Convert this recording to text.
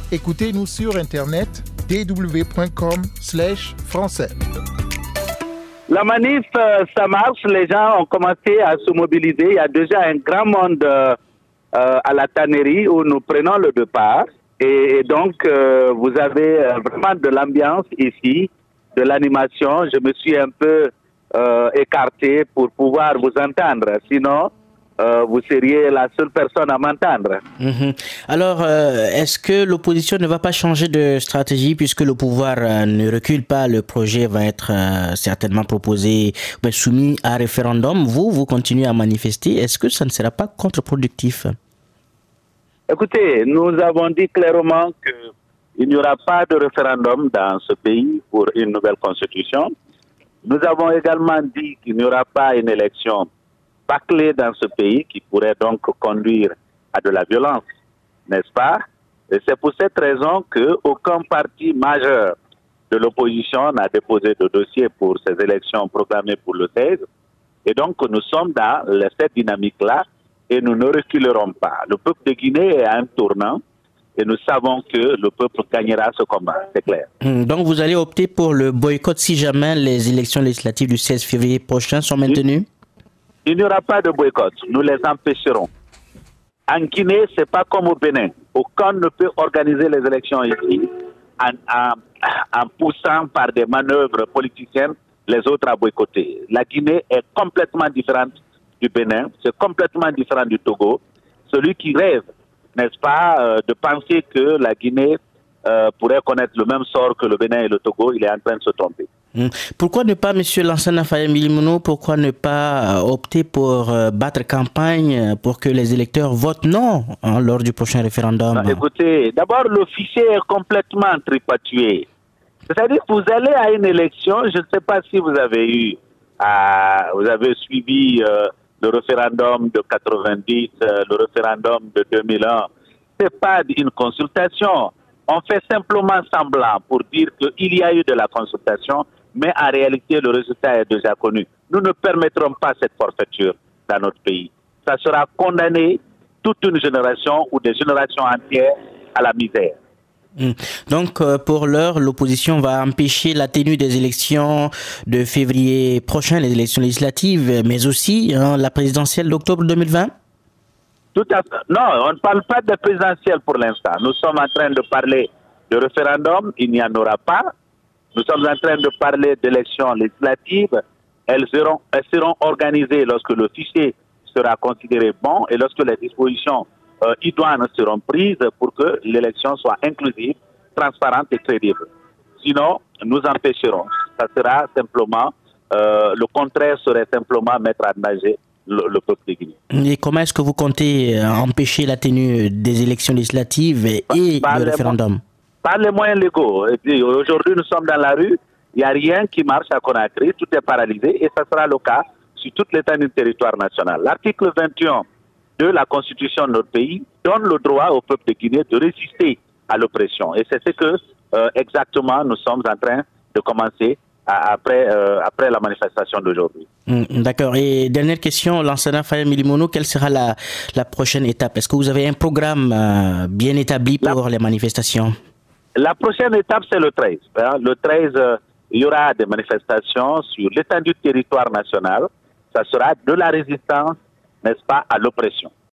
Écoutez-nous sur Internet dw.com/français. La manif, ça marche. Les gens ont commencé à se mobiliser. Il y a déjà un grand monde à la tannerie où nous prenons le départ. Et donc, vous avez vraiment de l'ambiance ici, de l'animation. Je me suis un peu écarté pour pouvoir vous entendre. Sinon, vous seriez la seule personne à m'entendre. Alors, est-ce que l'opposition ne va pas changer de stratégie puisque le pouvoir ne recule pas? Le projet va être certainement proposé, soumis à référendum. Vous continuez à manifester. Est-ce que ça ne sera pas contre-productif? Écoutez, nous avons dit clairement qu'il n'y aura pas de référendum dans ce pays pour une nouvelle constitution. Nous avons également dit qu'il n'y aura pas une élection bâclée dans ce pays qui pourrait donc conduire à de la violence, n'est-ce pas? Et c'est pour cette raison qu'aucun parti majeur de l'opposition n'a déposé de dossier pour ces élections programmées pour le 16. Et donc, nous sommes dans cette dynamique-là et nous ne reculerons pas. Le peuple de Guinée est à un tournant et nous savons que le peuple gagnera ce combat, c'est clair. Donc, vous allez opter pour le boycott si jamais les élections législatives du 16 février prochain sont maintenues? Il n'y aura pas de boycott, nous les empêcherons. En Guinée, ce n'est pas comme au Bénin. Aucun ne peut organiser les élections ici en poussant par des manœuvres politiciennes les autres à boycotter. La Guinée est complètement différente du Bénin, c'est complètement différent du Togo. Celui qui rêve, n'est-ce pas, de penser que la Guinée pourrait connaître le même sort que le Bénin et le Togo, il est en train de se tromper. Pourquoi ne pas, M. Lansana Faye Milimono, pourquoi ne pas opter pour battre campagne pour que les électeurs votent non lors du prochain référendum? Non, écoutez, d'abord, le fichier est complètement tripatoué. C'est-à-dire que vous allez à une élection, je ne sais pas si vous avez suivi le référendum de 90, le référendum de 2001. Ce n'est pas une consultation. On fait simplement semblant pour dire qu'il y a eu de la consultation, mais en réalité, le résultat est déjà connu. Nous ne permettrons pas cette forfaiture dans notre pays. Ça sera condamné toute une génération ou des générations entières à la misère. Donc, pour l'heure, l'opposition va empêcher la tenue des élections de février prochain, les élections législatives, mais aussi la présidentielle d'octobre 2020? Tout à fait. Non, on ne parle pas de présidentielle pour l'instant. Nous sommes en train de parler de référendum, il n'y en aura pas. Nous sommes en train de parler d'élections législatives. Elles seront organisées lorsque le fichier sera considéré bon et lorsque les dispositions idoines seront prises pour que l'élection soit inclusive, transparente et crédible. Sinon, nous empêcherons. Ça sera simplement, le contraire serait simplement mettre en danger le peuple de Guinée. Et comment est-ce que vous comptez empêcher la tenue des élections législatives et le référendum? Par les moyens légaux. Et puis, aujourd'hui, nous sommes dans la rue. Il n'y a rien qui marche à Conakry. Tout est paralysé et ça sera le cas sur toute l'étendue du territoire national. L'article 21 de la Constitution de notre pays donne le droit au peuple de Guinée de résister à l'oppression. Et c'est ce que exactement nous sommes en train de commencer après la manifestation d'aujourd'hui. D'accord. Et dernière question, Lansana Faye Milimono, quelle sera la prochaine étape? Est-ce que vous avez un programme bien établi pour les manifestations? La prochaine étape, c'est le 13. Le 13, il y aura des manifestations sur l'étendue du territoire national. Ça sera de la résistance, n'est-ce pas, à l'oppression.